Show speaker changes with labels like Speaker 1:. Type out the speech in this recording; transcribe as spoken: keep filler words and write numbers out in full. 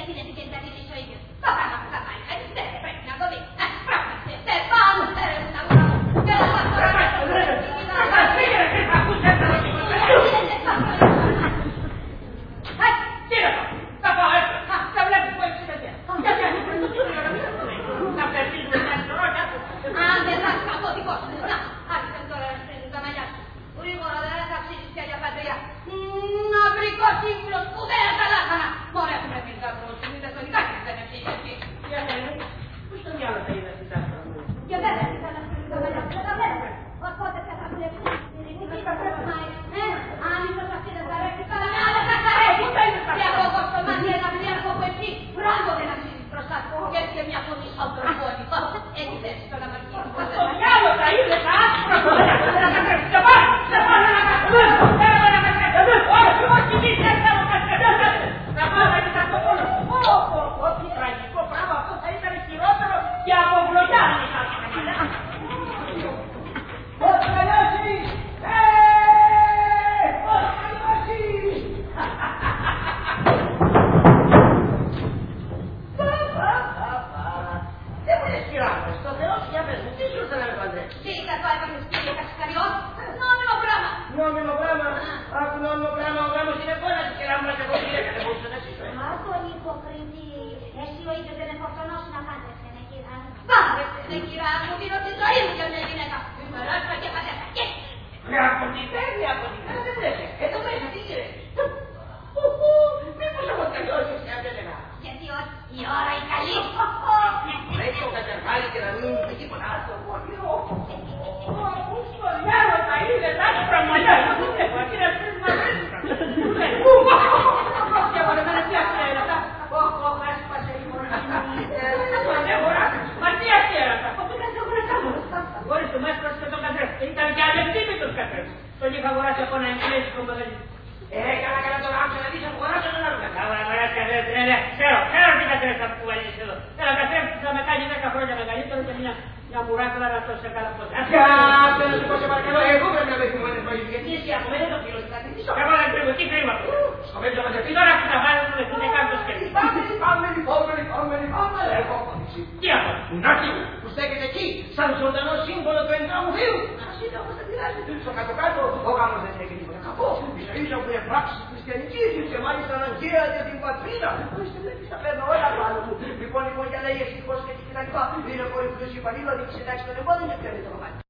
Speaker 1: την ετικέτα της ο ίδιος. Το πράγμα που θα πάει, έτσι δεν πρέπει να το δει. Ε, πράγματι, δεν πάμε, θέλετε να βρω. Και να πάω τώρα μέσα στο ρεύμα. Σας πήγαινε και θα ακούσετε να το τι είναι αυτό, θα πάω έξω. Θα βλέπεις που έχεις τέτοια. Γιατί αν δεν το τούτο να περπίζουμε μια ιστορία. Αν δεν θα σου πω δικό σου. Να, άρχισε τώρα να στρίζουν τα μαλλιά σου. Γρήγορα δεν θα ψήσεις πια για πατριά. Ναυρικό σύμβουλο σπουδαία στα λάχανα. Μωρέ που πρέπει να βρω. Συνήθως το λιγάκι δεν ψήσεις εσύ.
Speaker 2: Για μένα, πού στο μυαλό θα είδα την τάχα μου.
Speaker 1: Και δεν θα ήθελα να στρίζουν τα μαλλιά σου. Δεν τα βλέπω. Οπότε πια θα δουλέψει. Αν ίσως αυτή δεν θα αρέσει, καλά με άλλα θα αρέσει. Και εγώ έχω στο μάτι ένα πλήρχο που εσύ πράγματι να ψήσεις μπροστά σου. Και έτσι και μια φωνή σαν τροφόνη. Έτσι θέσει το να μαρκίνει.
Speaker 2: Στο μυαλό θα είδε τα άσπρα. Σε πάρει, σε πάρει να κατεβαίνω. Θέλω να κατεβαίνω. Όχι, όχι, μη δεν θέλω να κατεβαίνω. Να πάω να κοιτάξω το πόλο. Ω, ω, τι τραγικό πράγμα. Αυτό θα ήταν χειρότερο και από βλογιά να μην χάσει. Πώς θα λιώσει. Δεν μου λες κυράμε, στο Θεό σου για πες μου, τι σου ήρθε να με παντρέψεις.
Speaker 1: Τι θα το έπαιρνες κύριε Κασικαριό, νόμιμο πράγμα.
Speaker 2: Νόμιμο πράγμα, άκου νόμιμο πράγμα, ο γάμος είναι κόλλας και να μου να σε πω γυναίκα, δεν μπορούσε να ζήσω.
Speaker 1: Μα τον υποκριτή, εσύ ο ίδιος δεν εφορτωνώσου να πάντρεψε, ναι κυρά μου. Πάντρεψε, ναι κυρά μου, δίνω τη ζωή μου για μια γυναίκα. Μεράστα και πατέρα, και
Speaker 2: από την παίρνει, από την παίρνει, δεν λες, εδώ μέσα τι γίνεται. Μήπως από τελειώσεις και απέλεγα.
Speaker 1: γιατί όχι, η ώρα η καλή.
Speaker 2: Πρέπει το κατερβάλι και να μην είναι τίποτα άλλο. Πού στο διάλο θα είναι τα άσπρα μαλλιά, να μην έχω, aquí να στρέφει να βρέσεις. Και από εμένα τι αστεία είναι αυτά. Όχι, όχι, άσπασε η μόνα. Μα τι αστεία είναι αυτά. Μπορείς το μέσα και τον κατρέφει. Ήταν και αλευτήμητος κατρέφει. Τον είχα αγοράσει από ένα εγγλέζικο μαγαζί. Ε, καλά, καλά, τον άκουσα να δεις, αγοράσω τον άλλο. Καλά, καλά, κατρέφει, ναι, ναι, ξέρω, ξέρω τι κατρέφει θα που βάλεις εδώ. Ένα κατρέφει που θα με κάνει δέκα χρόνια μεγαλύτερο και μια μια μουράκλα να το σε καλά ποτέ. Κάτσε να σου πω σε παρακαλώ, εγώ πρέπει να με θυμώνεις μαζί, γιατί εσύ από μένα το φίλος θα τιμήσω. Εγώ δεν κρύβω, τι κρύβω. Σκοπεύεις να μας δεχτείς τώρα που θα βάλεις να δεχτείς κάτω το σκέφτη.
Speaker 3: Πάμε, πάμε, πάμε, πάμε, πάμε, έχω απαντήσει.
Speaker 2: Τι αυτό.
Speaker 3: Νάκι μου, που στέκεται εκεί, σαν ζωντανό σύμβολο του ενδράμου θείου. Ας είναι όμως δεν πειράζει. Στο κάτω-κάτω, ο γάμος δεν έχει τίποτα κακό. Ίσα ίσα που είναι πράξεις χριστιανικής και μάλιστα αναγκαία για την πατρίδα. Ορίστε, βλέπεις, τα παίρνω όλα πάνω μου. Λοιπόν, λοιπόν, για λέει ευτυχώς και τα λοιπά. Είναι κορυφή του Ιπανίδου, αντίξει εντάξει τον εμπόδιο και πιάνει το κομμάτι.